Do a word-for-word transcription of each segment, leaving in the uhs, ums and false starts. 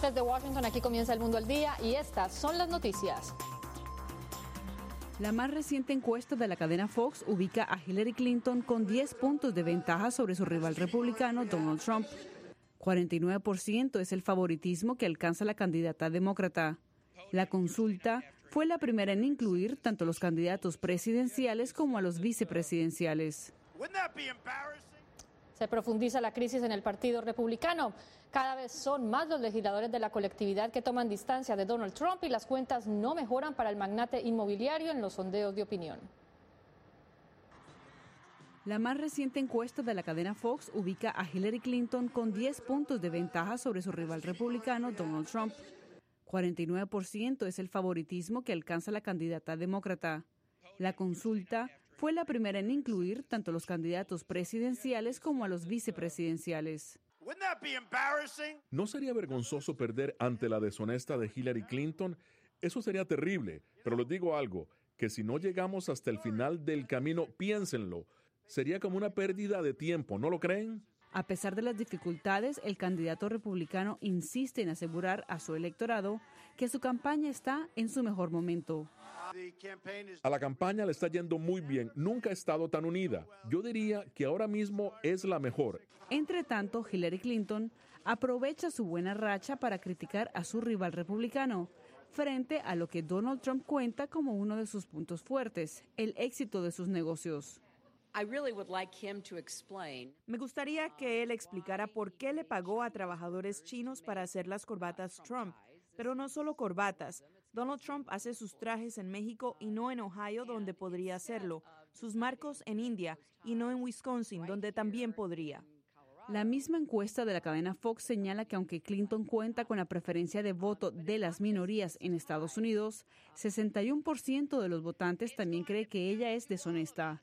Desde Washington, aquí comienza El Mundo al Día y estas son las noticias. La más reciente encuesta de la cadena Fox ubica a Hillary Clinton con diez puntos de ventaja sobre su rival republicano Donald Trump. cuarenta y nueve por ciento es el favoritismo que alcanza la candidata demócrata. La consulta fue la primera en incluir tanto los candidatos presidenciales como a los vicepresidenciales. Se profundiza la crisis en el Partido Republicano. Cada vez son más los legisladores de la colectividad que toman distancia de Donald Trump y las cuentas no mejoran para el magnate inmobiliario en los sondeos de opinión. La más reciente encuesta de la cadena Fox ubica a Hillary Clinton con diez puntos de ventaja sobre su rival republicano Donald Trump. cuarenta y nueve por ciento es el favoritismo que alcanza la candidata demócrata. La consulta fue la primera en incluir tanto los candidatos presidenciales como a los vicepresidenciales. ¿No sería vergonzoso perder ante la deshonesta de Hillary Clinton? Eso sería terrible, pero les digo algo, que si no llegamos hasta el final del camino, piénsenlo, sería como una pérdida de tiempo, ¿no lo creen? A pesar de las dificultades, el candidato republicano insiste en asegurar a su electorado que su campaña está en su mejor momento. A la campaña le está yendo muy bien, nunca ha estado tan unida. Yo diría que ahora mismo es la mejor. Entre tanto, Hillary Clinton aprovecha su buena racha para criticar a su rival republicano, frente a lo que Donald Trump cuenta como uno de sus puntos fuertes, el éxito de sus negocios. Me gustaría que él explicara por qué le pagó a trabajadores chinos para hacer las corbatas Trump. Pero no solo corbatas. Donald Trump hace sus trajes en México y no en Ohio, donde podría hacerlo. Sus marcos en India y no en Wisconsin, donde también podría. La misma encuesta de la cadena Fox señala que aunque Clinton cuenta con la preferencia de voto de las minorías en Estados Unidos, sesenta y uno por ciento de los votantes también cree que ella es deshonesta.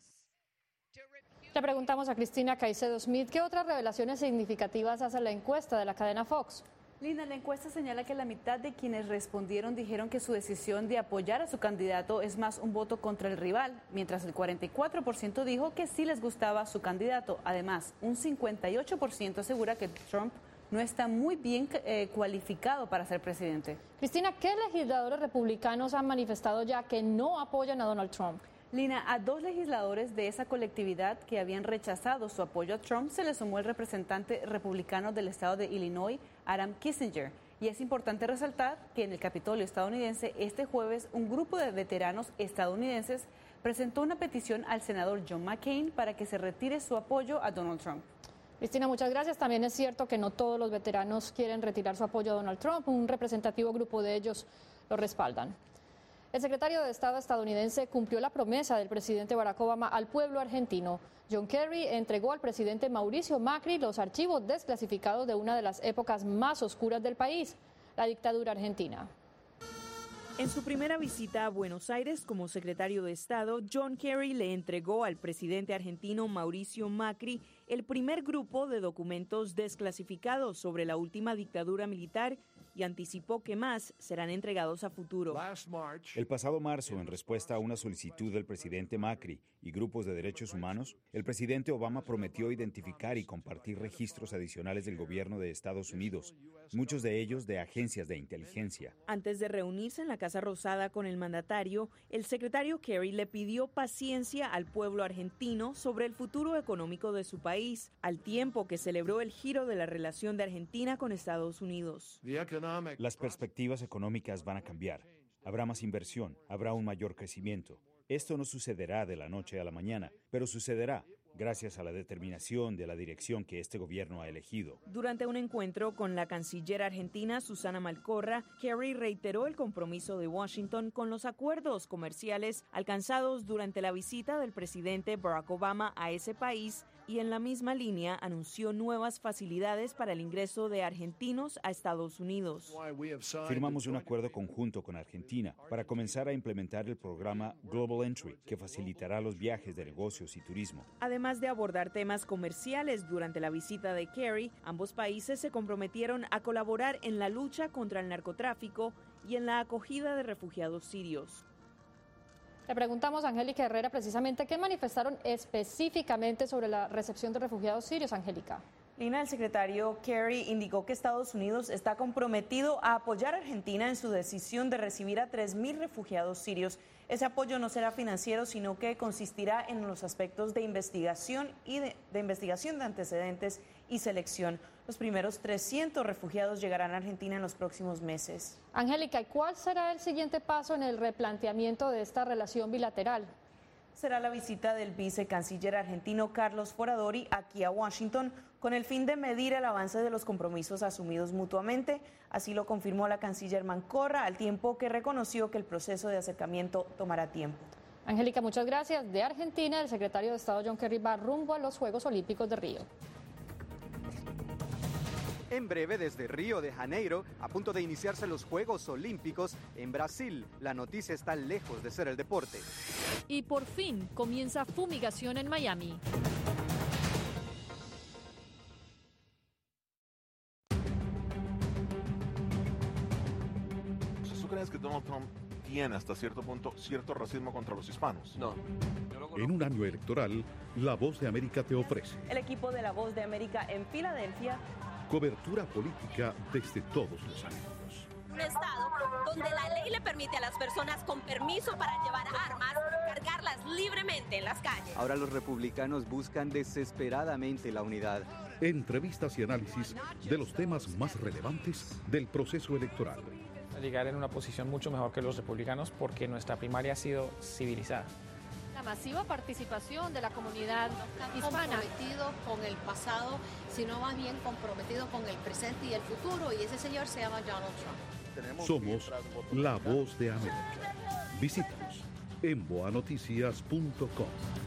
Le preguntamos a Cristina Caicedo Smith qué otras revelaciones significativas hace la encuesta de la cadena Fox. Linda, la encuesta señala que la mitad de quienes respondieron dijeron que su decisión de apoyar a su candidato es más un voto contra el rival, mientras el cuarenta y cuatro por ciento dijo que sí les gustaba su candidato. Además, un cincuenta y ocho por ciento asegura que Trump no está muy bien eh, cualificado para ser presidente. Cristina, ¿qué legisladores republicanos han manifestado ya que no apoyan a Donald Trump? Lina, a dos legisladores de esa colectividad que habían rechazado su apoyo a Trump se le sumó el representante republicano del estado de Illinois, Adam Kinzinger. Y es importante resaltar que en el Capitolio estadounidense este jueves un grupo de veteranos estadounidenses presentó una petición al senador John McCain para que se retire su apoyo a Donald Trump. Cristina, muchas gracias. También es cierto que no todos los veteranos quieren retirar su apoyo a Donald Trump. Un representativo grupo de ellos lo respaldan. El secretario de Estado estadounidense cumplió la promesa del presidente Barack Obama al pueblo argentino. John Kerry entregó al presidente Mauricio Macri los archivos desclasificados de una de las épocas más oscuras del país, la dictadura argentina. En su primera visita a Buenos Aires como secretario de Estado, John Kerry le entregó al presidente argentino Mauricio Macri el primer grupo de documentos desclasificados sobre la última dictadura militar y anticipó que más serán entregados a futuro. El pasado marzo, en respuesta a una solicitud del presidente Macri y grupos de derechos humanos, el presidente Obama prometió identificar y compartir registros adicionales del gobierno de Estados Unidos, muchos de ellos de agencias de inteligencia. Antes de reunirse en la Casa Rosada con el mandatario, el secretario Kerry le pidió paciencia al pueblo argentino sobre el futuro económico de su país, al tiempo que celebró el giro de la relación de Argentina con Estados Unidos. Las perspectivas económicas van a cambiar. Habrá más inversión, habrá un mayor crecimiento. Esto no sucederá de la noche a la mañana, pero sucederá gracias a la determinación de la dirección que este gobierno ha elegido. Durante un encuentro con la canciller argentina Susana Malcorra, Kerry reiteró el compromiso de Washington con los acuerdos comerciales alcanzados durante la visita del presidente Barack Obama a ese país y en la misma línea anunció nuevas facilidades para el ingreso de argentinos a Estados Unidos. Firmamos un acuerdo conjunto con Argentina para comenzar a implementar el programa Global Entry, que facilitará los viajes de negocios y turismo. Además de abordar temas comerciales durante la visita de Kerry, ambos países se comprometieron a colaborar en la lucha contra el narcotráfico y en la acogida de refugiados sirios. Le preguntamos a Angélica Herrera precisamente qué manifestaron específicamente sobre la recepción de refugiados sirios, Angélica. Lina, el secretario Kerry indicó que Estados Unidos está comprometido a apoyar a Argentina en su decisión de recibir a tres mil refugiados sirios. Ese apoyo no será financiero, sino que consistirá en los aspectos de investigación y de, de investigación de antecedentes y selección. Los primeros trescientos refugiados llegarán a Argentina en los próximos meses. Angélica, ¿y cuál será el siguiente paso en el replanteamiento de esta relación bilateral? Será la visita del vicecanciller argentino Carlos Foradori aquí a Washington con el fin de medir el avance de los compromisos asumidos mutuamente. Así lo confirmó la canciller Malcorra, al tiempo que reconoció que el proceso de acercamiento tomará tiempo. Angélica, muchas gracias. De Argentina, el secretario de Estado John Kerry va rumbo a los Juegos Olímpicos de Río. En breve, desde Río de Janeiro, a punto de iniciarse los Juegos Olímpicos en Brasil, la noticia está lejos de ser el deporte. Y por fin comienza fumigación en Miami. ¿Tú crees que Donald Trump tiene hasta cierto punto cierto racismo contra los hispanos? No. En un año electoral, La Voz de América te ofrece El equipo de La Voz de América en Filadelfia. cobertura política desde todos los ángulos. Un estado donde la ley le permite a las personas con permiso para llevar armas cargarlas libremente en las calles. Ahora los republicanos buscan desesperadamente la unidad. Entrevistas y análisis de los temas más relevantes del proceso electoral. Llegar en una posición mucho mejor que los republicanos porque nuestra primaria ha sido civilizada. La masiva participación de la comunidad hispana. Comprometido con el pasado, sino más bien comprometido con el presente y el futuro, y ese señor se llama Donald Trump. Somos La Voz de América. Visítanos en boa noticias punto com.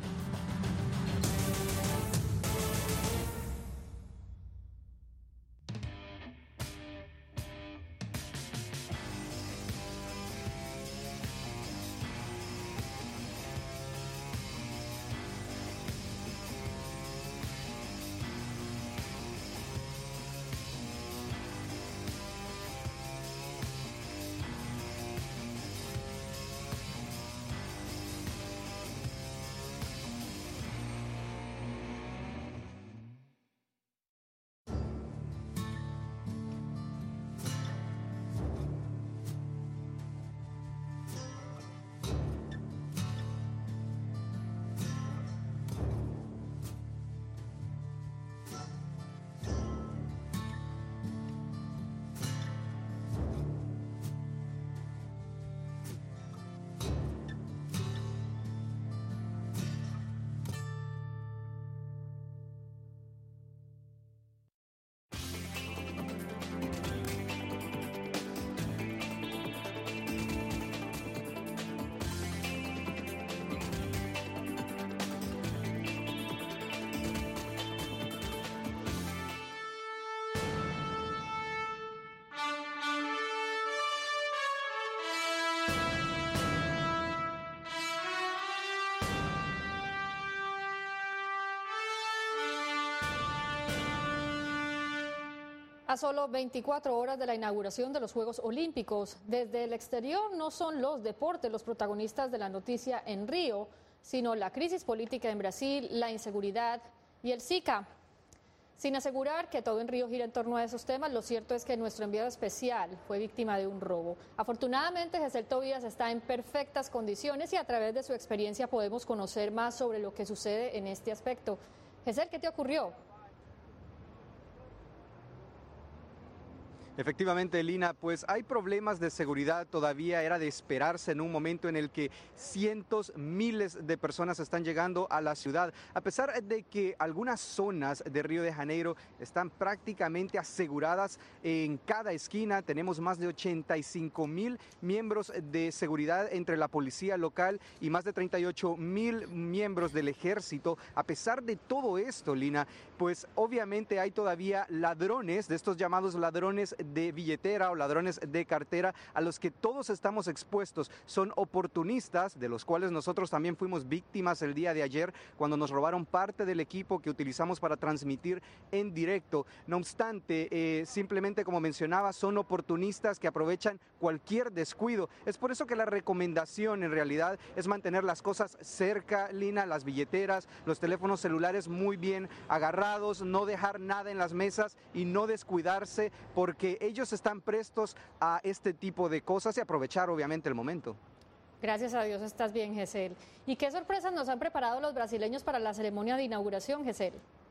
A solo veinticuatro horas de la inauguración de los Juegos Olímpicos, desde el exterior no son los deportes los protagonistas de la noticia en Río, sino la crisis política en Brasil, la inseguridad y el Zika. Sin asegurar que todo en Río gira en torno a esos temas, lo cierto es que nuestro enviado especial fue víctima de un robo. Afortunadamente, Gesell Tobías está en perfectas condiciones y a través de su experiencia podemos conocer más sobre lo que sucede en este aspecto. Gesell, ¿qué te ocurrió? Efectivamente, Lina, pues hay problemas de seguridad, todavía era de esperarse en un momento en el que cientos, miles de personas están llegando a la ciudad, a pesar de que algunas zonas de Río de Janeiro están prácticamente aseguradas en cada esquina. Tenemos más de ochenta y cinco mil miembros de seguridad entre la policía local y más de treinta y ocho mil miembros del ejército. A pesar de todo esto, Lina, pues obviamente hay todavía ladrones, de estos llamados ladrones de billetera o ladrones de cartera, a los que todos estamos expuestos. Son oportunistas, de los cuales nosotros también fuimos víctimas el día de ayer cuando nos robaron parte del equipo que utilizamos para transmitir en directo. No obstante, eh, simplemente como mencionaba, son oportunistas que aprovechan cualquier descuido. Es por eso que la recomendación en realidad es mantener las cosas cerca, Lina, las billeteras, los teléfonos celulares muy bien agarrados. honrados, no dejar nada en las mesas y no descuidarse, porque ellos están prestos a este tipo de cosas y aprovechar obviamente el momento. Gracias a Dios estás bien, Gesell. ¿Y qué sorpresas nos han preparado los brasileños para la ceremonia de inauguración, Gesell?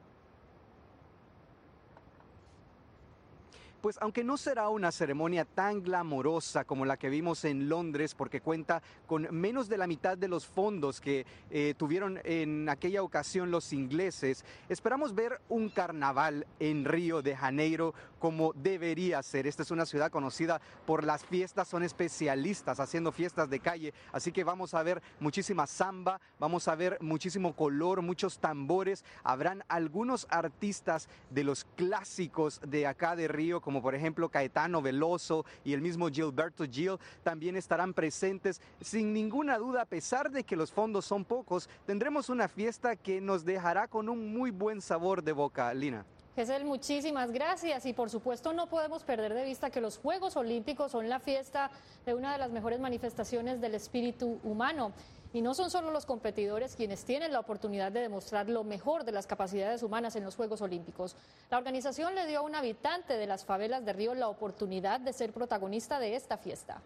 Pues aunque no será una ceremonia tan glamorosa como la que vimos en Londres, porque cuenta con menos de la mitad de los fondos que eh, tuvieron en aquella ocasión los ingleses, esperamos ver un carnaval en Río de Janeiro como debería ser. Esta es una ciudad conocida por las fiestas, son especialistas haciendo fiestas de calle, así que vamos a ver muchísima samba, vamos a ver muchísimo color, muchos tambores, habrán algunos artistas de los clásicos de acá de Río, como como por ejemplo Caetano Veloso y el mismo Gilberto Gil, también estarán presentes. Sin ninguna duda, a pesar de que los fondos son pocos, tendremos una fiesta que nos dejará con un muy buen sabor de boca, Lina. Gesell, muchísimas gracias, y por supuesto no podemos perder de vista que los Juegos Olímpicos son la fiesta de una de las mejores manifestaciones del espíritu humano. Y no son solo los competidores quienes tienen la oportunidad de demostrar lo mejor de las capacidades humanas en los Juegos Olímpicos. La organización le dio a un habitante de las favelas de Río la oportunidad de ser protagonista de esta fiesta.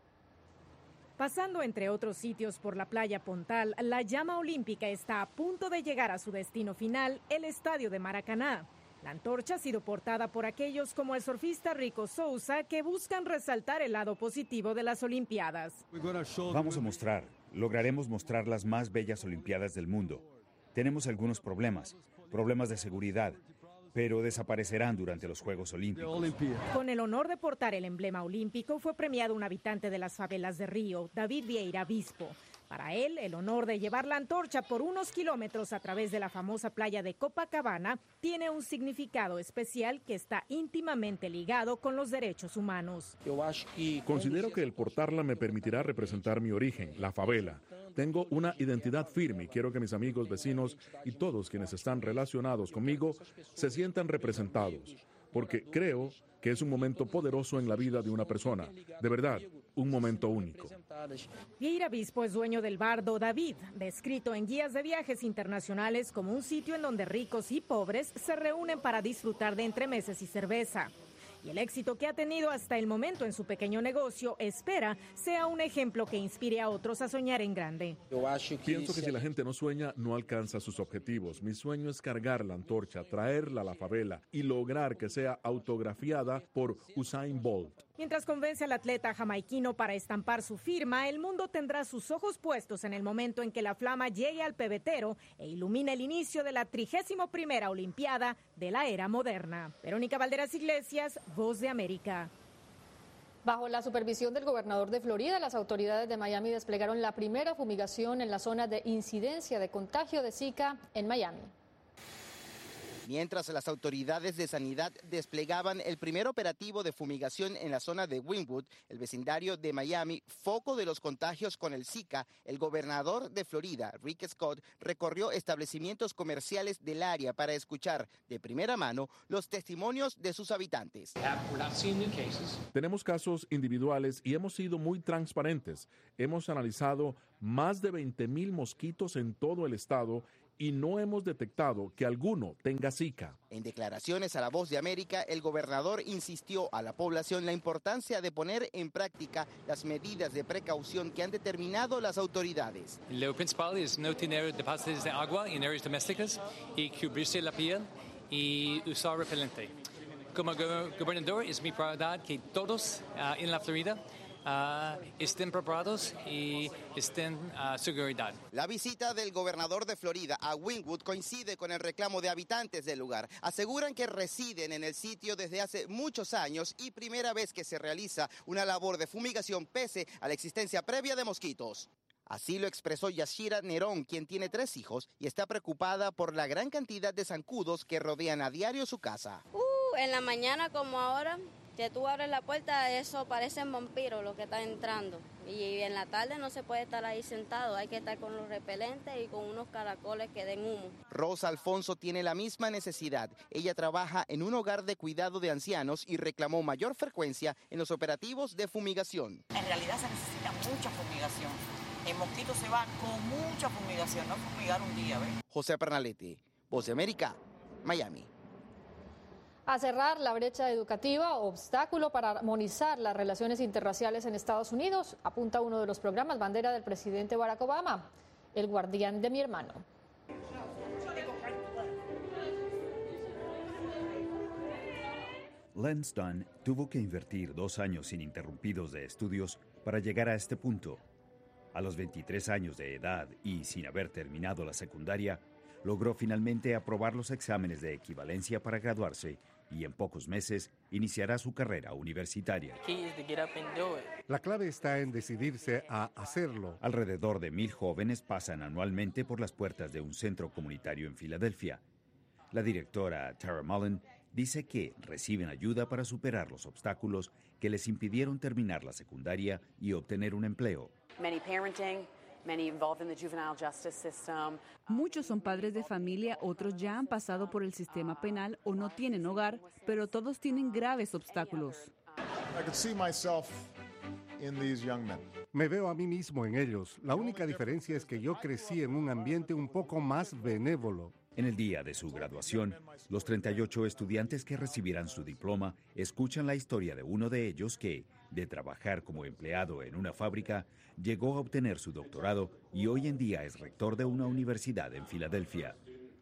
Pasando entre otros sitios por la playa Pontal, la llama olímpica está a punto de llegar a su destino final, el estadio de Maracaná. La antorcha ha sido portada por aquellos como el surfista Rico Souza, que buscan resaltar el lado positivo de las Olimpiadas. Vamos a mostrar, lograremos mostrar las más bellas Olimpiadas del mundo. Tenemos algunos problemas, problemas de seguridad, pero desaparecerán durante los Juegos Olímpicos. Con el honor de portar el emblema olímpico fue premiado un habitante de las favelas de Río, David Vieira Bispo. Para él, el honor de llevar la antorcha por unos kilómetros a través de la famosa playa de Copacabana tiene un significado especial que está íntimamente ligado con los derechos humanos. Considero que el portarla me permitirá representar mi origen, la favela. Tengo una identidad firme y quiero que mis amigos, vecinos y todos quienes están relacionados conmigo se sientan representados, porque creo que es un momento poderoso en la vida de una persona, de verdad, un momento único. Vieira Bispo es dueño del bar Do David, descrito en guías de viajes internacionales como un sitio en donde ricos y pobres se reúnen para disfrutar de entremeses y cerveza. Y el éxito que ha tenido hasta el momento en su pequeño negocio espera sea un ejemplo que inspire a otros a soñar en grande. Pienso que si la gente no sueña, no alcanza sus objetivos. Mi sueño es cargar la antorcha, traerla a la favela y lograr que sea autografiada por Usain Bolt. Mientras convence al atleta jamaiquino para estampar su firma, el mundo tendrá sus ojos puestos en el momento en que la flama llegue al pebetero e ilumine el inicio de la trigésima primera Olimpiada de la era moderna. Verónica Valderas Iglesias, Voz de América. Bajo la supervisión del gobernador de Florida, las autoridades de Miami desplegaron la primera fumigación en la zona de incidencia de contagio de Zika en Miami. Mientras las autoridades de sanidad desplegaban el primer operativo de fumigación en la zona de Wynwood, el vecindario de Miami, foco de los contagios con el Zika, el gobernador de Florida, Rick Scott, recorrió establecimientos comerciales del área para escuchar de primera mano los testimonios de sus habitantes. Tenemos casos individuales y hemos sido muy transparentes. Hemos analizado más de veinte mil mosquitos en todo el estado y no hemos detectado que alguno tenga Zika. En declaraciones a La Voz de América, el gobernador insistió a la población la importancia de poner en práctica las medidas de precaución que han determinado las autoridades. Lo principal es no tener depósitos de agua en áreas domésticas y cubrirse la piel y usar repelente. Como gobernador es mi prioridad que todos uh, en la Florida Uh, estén preparados y estén uh, seguridad. La visita del gobernador de Florida a Wynwood coincide con el reclamo de habitantes del lugar. Aseguran que residen en el sitio desde hace muchos años y primera vez que se realiza una labor de fumigación pese a la existencia previa de mosquitos. Así lo expresó Yashira Nerón, quien tiene tres hijos y está preocupada por la gran cantidad de zancudos que rodean a diario su casa. Uh, en la mañana como ahora, que tú abres la puerta, eso parecen vampiros los que están entrando. Y en la tarde no se puede estar ahí sentado, hay que estar con los repelentes y con unos caracoles que den humo. Rosa Alfonso tiene la misma necesidad. Ella trabaja en un hogar de cuidado de ancianos y reclamó mayor frecuencia en los operativos de fumigación. En realidad se necesita mucha fumigación. El mosquito se va con mucha fumigación, no fumigar un día, ¿ves? José Pernalete, Voz de América, Miami. A cerrar la brecha educativa, obstáculo para armonizar las relaciones interraciales en Estados Unidos, apunta uno de los programas bandera del presidente Barack Obama, el guardián de mi hermano. Lance Dunn tuvo que invertir dos años ininterrumpidos de estudios para llegar a este punto. A los veintitrés años de edad y sin haber terminado la secundaria, logró finalmente aprobar los exámenes de equivalencia para graduarse y en pocos meses iniciará su carrera universitaria. La clave está en decidirse a hacerlo. Alrededor de mil jóvenes pasan anualmente por las puertas de un centro comunitario en Filadelfia. La directora Tara Mullen dice que reciben ayuda para superar los obstáculos que les impidieron terminar la secundaria y obtener un empleo. Muchos son padres de familia, otros ya han pasado por el sistema penal o no tienen hogar, pero todos tienen graves obstáculos. Me veo a mí mismo en ellos. La única diferencia es que yo crecí en un ambiente un poco más benévolo. En el día de su graduación, los treinta y ocho estudiantes que recibirán su diploma escuchan la historia de uno de ellos que, de trabajar como empleado en una fábrica, llegó a obtener su doctorado y hoy en día es rector de una universidad en Filadelfia.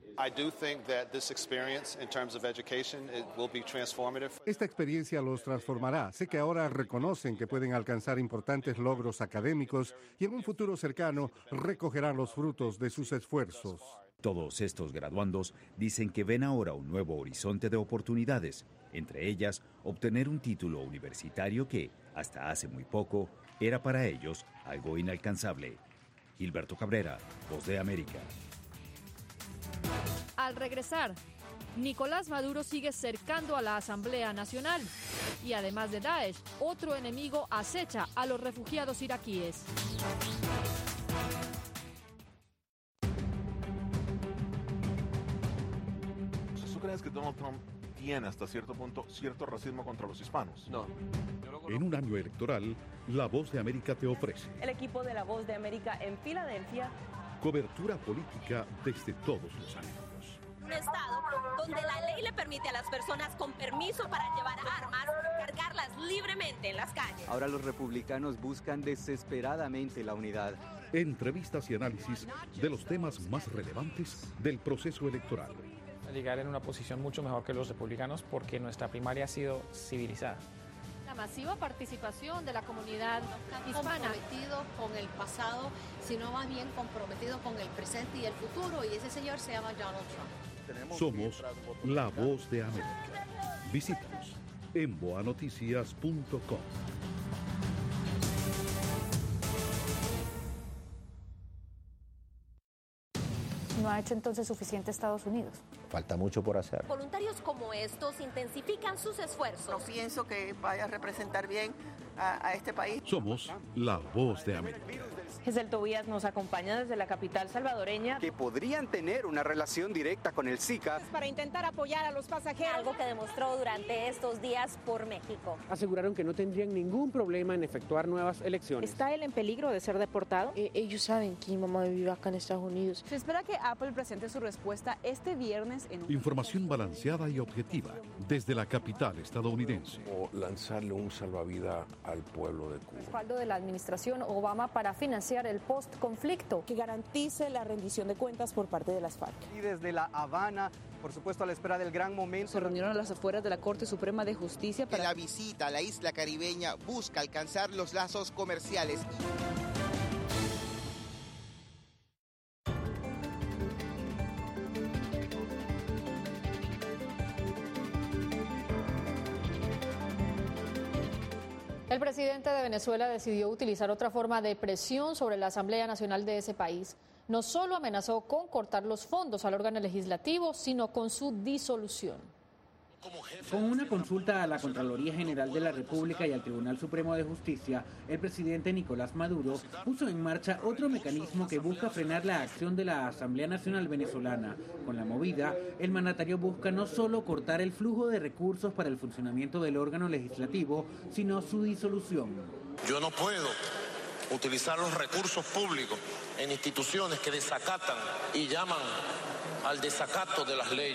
Esta experiencia los transformará. Sé que ahora reconocen que pueden alcanzar importantes logros académicos y en un futuro cercano recogerán los frutos de sus esfuerzos. Todos estos graduandos dicen que ven ahora un nuevo horizonte de oportunidades, entre ellas obtener un título universitario que, hasta hace muy poco, era para ellos algo inalcanzable. Gilberto Cabrera, Voz de América. Al regresar, Nicolás Maduro sigue cercando a la Asamblea Nacional y además de Daesh, otro enemigo acecha a los refugiados iraquíes. ¿Tú crees que Donald Trump tiene hasta cierto punto cierto racismo contra los hispanos? No. En un año electoral, La Voz de América te ofrece El equipo de La Voz de América en Filadelfia. cobertura política desde todos los ángulos. Un estado donde la ley le permite a las personas con permiso para llevar armas cargarlas libremente en las calles. Ahora los republicanos buscan desesperadamente la unidad. Entrevistas y análisis de los temas más relevantes del proceso electoral. Llegar en una posición mucho mejor que los republicanos porque nuestra primaria ha sido civilizada. La masiva participación de la comunidad hispana. Comprometido con el pasado, sino más bien comprometido con el presente y el futuro, y ese señor se llama Donald Trump. Somos La Voz de América. Visítanos en boa noticias punto com. ¿No ha hecho entonces suficiente Estados Unidos? Falta mucho por hacer. Voluntarios como estos intensifican sus esfuerzos. No pienso que vaya a representar bien a, a este país. Somos La Voz de América. Giselle Tobías nos acompaña desde la capital salvadoreña. Que podrían tener una relación directa con el Zika. Para intentar apoyar a los pasajeros. Algo que demostró durante estos días por México. Aseguraron que no tendrían ningún problema en efectuar nuevas elecciones. ¿Está él en peligro de ser deportado? Eh, ellos saben que mi mamá vive acá en Estados Unidos. Se espera que Apple presente su respuesta este viernes en un... Información balanceada y objetiva desde la capital estadounidense. O lanzarle un salvavidas al pueblo de Cuba. Respaldo de la administración Obama para financiar el post-conflicto. Que garantice la rendición de cuentas por parte de las FARC. Y desde La Habana, por supuesto a la espera del gran momento. Se reunieron a las afueras de la Corte Suprema de Justicia para... Que la visita a la isla caribeña busca alcanzar los lazos comerciales. El presidente de Venezuela decidió utilizar otra forma de presión sobre la Asamblea Nacional de ese país. No solo amenazó con cortar los fondos al órgano legislativo, sino con su disolución. Con una consulta a la Contraloría General de la República y al Tribunal Supremo de Justicia, el presidente Nicolás Maduro puso en marcha otro mecanismo que busca frenar la acción de la Asamblea Nacional Venezolana. Con la movida, el mandatario busca no solo cortar el flujo de recursos para el funcionamiento del órgano legislativo, sino su disolución. Yo no puedo utilizar los recursos públicos en instituciones que desacatan y llaman al desacato de las leyes.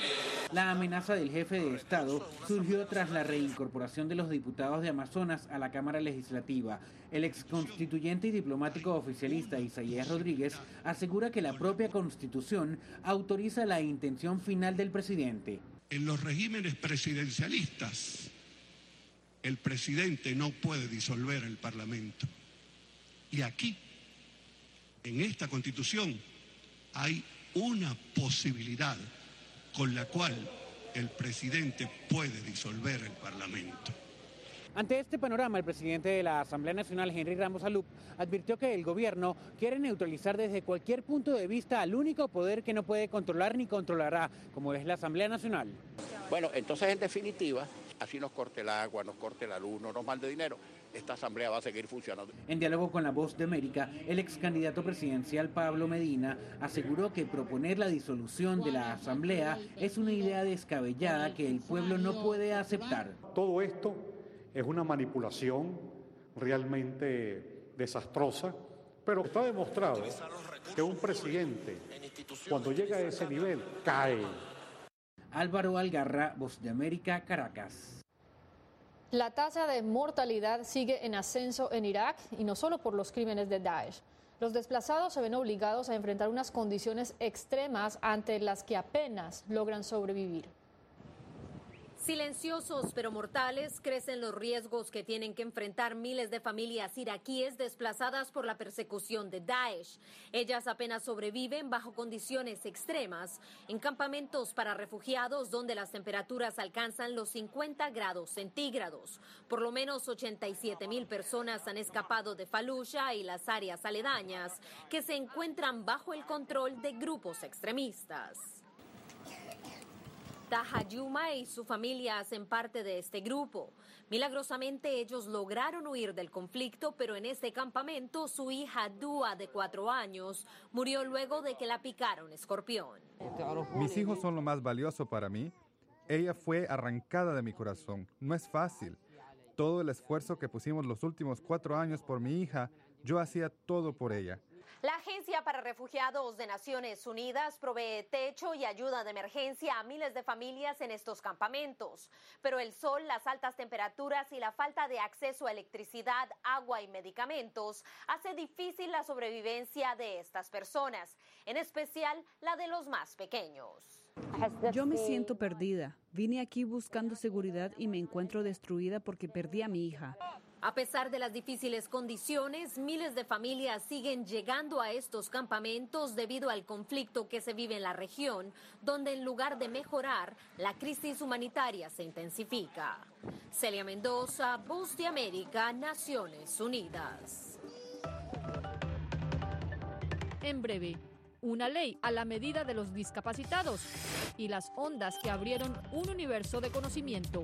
La amenaza del jefe de Estado surgió tras la reincorporación de los diputados de Amazonas a la Cámara Legislativa. El exconstituyente y diplomático oficialista Isaías Rodríguez asegura que la propia Constitución autoriza la intención final del presidente. En los regímenes presidencialistas, el presidente no puede disolver el Parlamento. Y aquí, en esta Constitución, hay una posibilidad con la cual el presidente puede disolver el Parlamento. Ante este panorama, el presidente de la Asamblea Nacional, Henry Ramos Alup, advirtió que el gobierno quiere neutralizar desde cualquier punto de vista al único poder que no puede controlar ni controlará, como es la Asamblea Nacional. Bueno, entonces en definitiva, así nos corte el agua, nos corte la luz, no nos mande dinero, esta asamblea va a seguir funcionando. En diálogo con La Voz de América, el ex candidato presidencial Pablo Medina aseguró que proponer la disolución de la asamblea es una idea descabellada que el pueblo no puede aceptar. Todo esto es una manipulación realmente desastrosa, pero está demostrado que un presidente, cuando llega a ese nivel, cae. Álvaro Algarra, Voz de América, Caracas. La tasa de mortalidad sigue en ascenso en Irak y no solo por los crímenes de Daesh. Los desplazados se ven obligados a enfrentar unas condiciones extremas ante las que apenas logran sobrevivir. Silenciosos pero mortales, crecen los riesgos que tienen que enfrentar miles de familias iraquíes desplazadas por la persecución de Daesh. Ellas apenas sobreviven bajo condiciones extremas en campamentos para refugiados donde las temperaturas alcanzan los cincuenta grados centígrados. Por lo menos ochenta y siete mil personas han escapado de Fallujah y las áreas aledañas que se encuentran bajo el control de grupos extremistas. Taha Yuma y su familia hacen parte de este grupo. Milagrosamente ellos lograron huir del conflicto, pero en este campamento su hija Dua, de cuatro años, murió luego de que la picara un escorpión. Mis hijos son lo más valioso para mí. Ella fue arrancada de mi corazón. No es fácil. Todo el esfuerzo que pusimos los últimos cuatro años por mi hija, yo hacía todo por ella. La Agencia para Refugiados de Naciones Unidas provee techo y ayuda de emergencia a miles de familias en estos campamentos. Pero el sol, las altas temperaturas y la falta de acceso a electricidad, agua y medicamentos hace difícil la sobrevivencia de estas personas, en especial la de los más pequeños. Yo me siento perdida. Vine aquí buscando seguridad y me encuentro destruida porque perdí a mi hija. A pesar de las difíciles condiciones, miles de familias siguen llegando a estos campamentos debido al conflicto que se vive en la región, donde en lugar de mejorar, la crisis humanitaria se intensifica. Celia Mendoza, Voz de América, Naciones Unidas. En breve, una ley a la medida de los discapacitados y las ondas que abrieron un universo de conocimiento.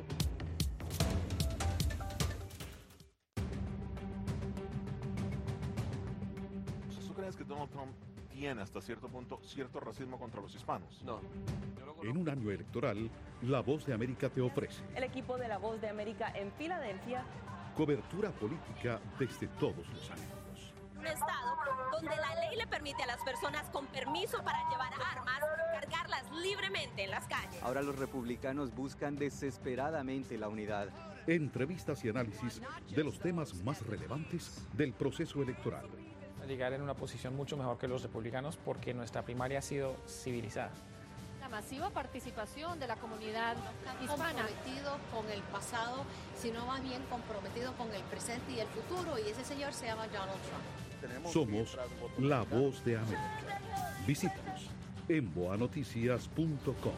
¿Crees que Donald Trump tiene hasta cierto punto cierto racismo contra los hispanos? No. En un año electoral, La Voz de América te ofrece el equipo de La Voz de América en Filadelfia. Cobertura política desde todos los ángulos. Un estado donde la ley le permite a las personas con permiso para llevar armas cargarlas libremente en las calles. Ahora los republicanos buscan desesperadamente la unidad. Entrevistas y análisis de los temas más relevantes del proceso electoral. Llegar en una posición mucho mejor que los republicanos porque nuestra primaria ha sido civilizada. La masiva participación de la comunidad hispana. Comprometido con el pasado, sino más bien comprometido con el presente y el futuro, y ese señor se llama Donald Trump. Somos La Voz de América. Visítanos en boa noticias punto com.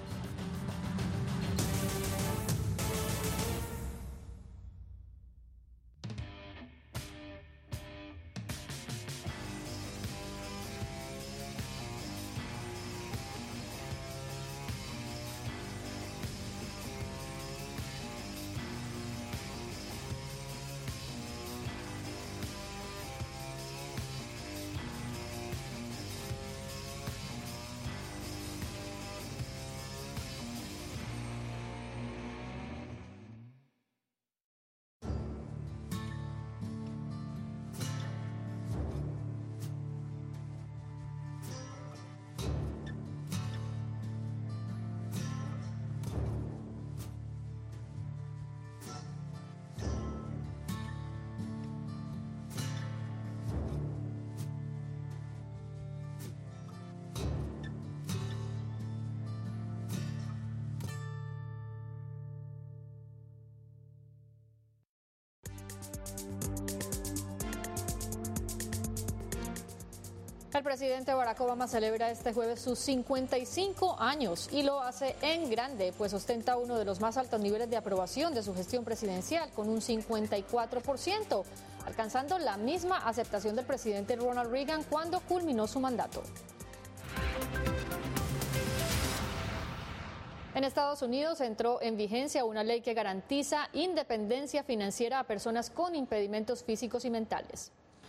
El presidente Barack Obama celebra este jueves sus cincuenta y cinco años y lo hace en grande, pues ostenta uno de los más altos niveles de aprobación de su gestión presidencial, con un cincuenta y cuatro por ciento, alcanzando la misma aceptación del presidente Ronald Reagan cuando culminó su mandato. En Estados Unidos entró en vigencia una ley que garantiza independencia financiera a personas con impedimentos físicos y mentales.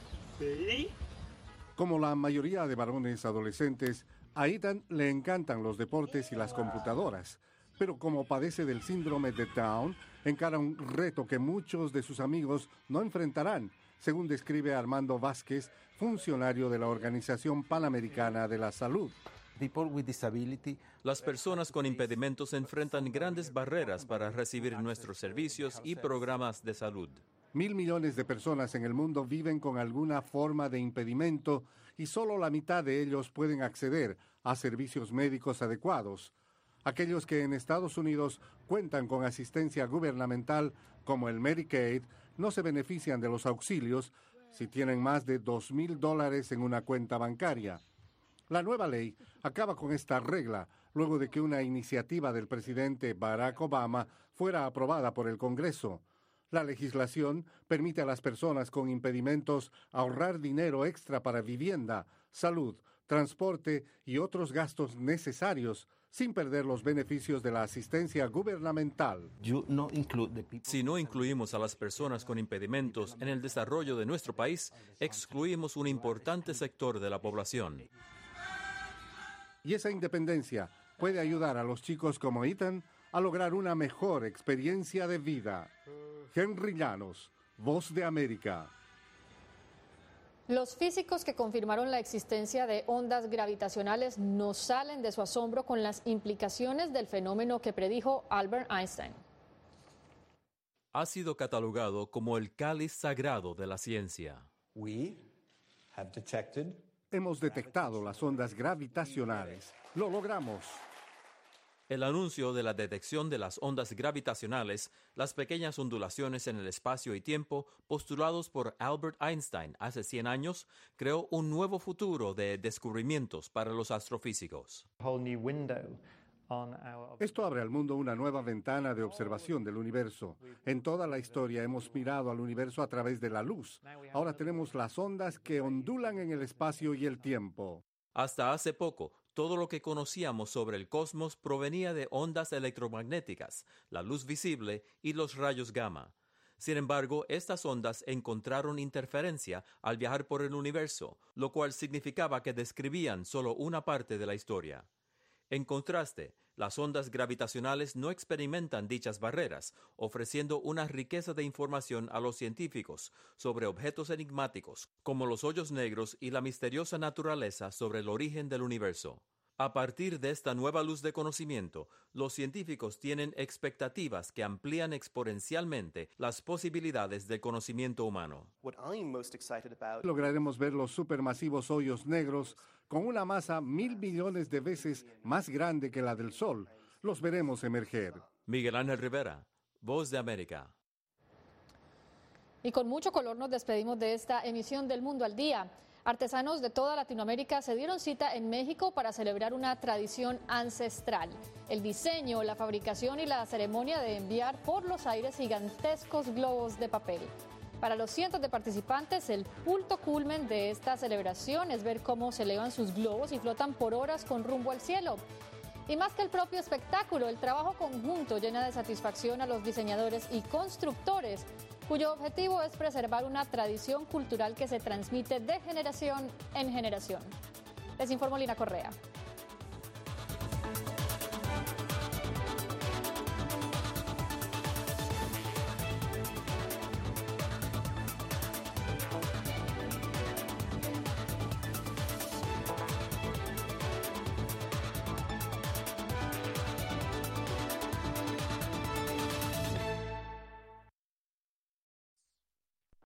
Como la mayoría de varones adolescentes, a Ethan le encantan los deportes y las computadoras, pero como padece del síndrome de Down, encara un reto que muchos de sus amigos no enfrentarán, según describe Armando Vázquez, funcionario de la Organización Panamericana de la Salud. Las personas con impedimentos enfrentan grandes barreras para recibir nuestros servicios y programas de salud. Mil millones de personas en el mundo viven con alguna forma de impedimento y solo la mitad de ellos pueden acceder a servicios médicos adecuados. Aquellos que en Estados Unidos cuentan con asistencia gubernamental, como el Medicaid, no se benefician de los auxilios si tienen más de dos mil dólares en una cuenta bancaria. La nueva ley acaba con esta regla luego de que una iniciativa del presidente Barack Obama fuera aprobada por el Congreso. La legislación permite a las personas con impedimentos ahorrar dinero extra para vivienda, salud, transporte y otros gastos necesarios sin perder los beneficios de la asistencia gubernamental. Si no incluimos a las personas con impedimentos en el desarrollo de nuestro país, excluimos un importante sector de la población. Y esa independencia puede ayudar a los chicos como Ethan a lograr una mejor experiencia de vida. Henry Llanos, Voz de América. Los físicos que confirmaron la existencia de ondas gravitacionales no salen de su asombro con las implicaciones del fenómeno que predijo Albert Einstein. Ha sido catalogado como el cáliz sagrado de la ciencia. Hemos detectado las ondas gravitacionales. Lo logramos. El anuncio de la detección de las ondas gravitacionales, las pequeñas ondulaciones en el espacio y tiempo postulados por Albert Einstein hace cien años, creó un nuevo futuro de descubrimientos para los astrofísicos. Esto abre al mundo una nueva ventana de observación del universo. En toda la historia hemos mirado al universo a través de la luz. Ahora tenemos las ondas que ondulan en el espacio y el tiempo. Hasta hace poco, todo lo que conocíamos sobre el cosmos provenía de ondas electromagnéticas, la luz visible y los rayos gamma. Sin embargo, estas ondas encontraron interferencia al viajar por el universo, lo cual significaba que describían solo una parte de la historia. En contraste, las ondas gravitacionales no experimentan dichas barreras, ofreciendo una riqueza de información a los científicos sobre objetos enigmáticos, como los hoyos negros y la misteriosa naturaleza sobre el origen del universo. A partir de esta nueva luz de conocimiento, los científicos tienen expectativas que amplían exponencialmente las posibilidades del conocimiento humano. Lograremos ver los supermasivos hoyos negros con una masa mil millones de veces más grande que la del Sol. Los veremos emerger. Miguel Ángel Rivera, Voz de América. Y con mucho color nos despedimos de esta emisión del Mundo al Día. Artesanos de toda Latinoamérica se dieron cita en México para celebrar una tradición ancestral. El diseño, la fabricación y la ceremonia de enviar por los aires gigantescos globos de papel. Para los cientos de participantes, el punto culmen de esta celebración es ver cómo se elevan sus globos y flotan por horas con rumbo al cielo. Y más que el propio espectáculo, el trabajo conjunto llena de satisfacción a los diseñadores y constructores, cuyo objetivo es preservar una tradición cultural que se transmite de generación en generación. Les informó Lina Correa.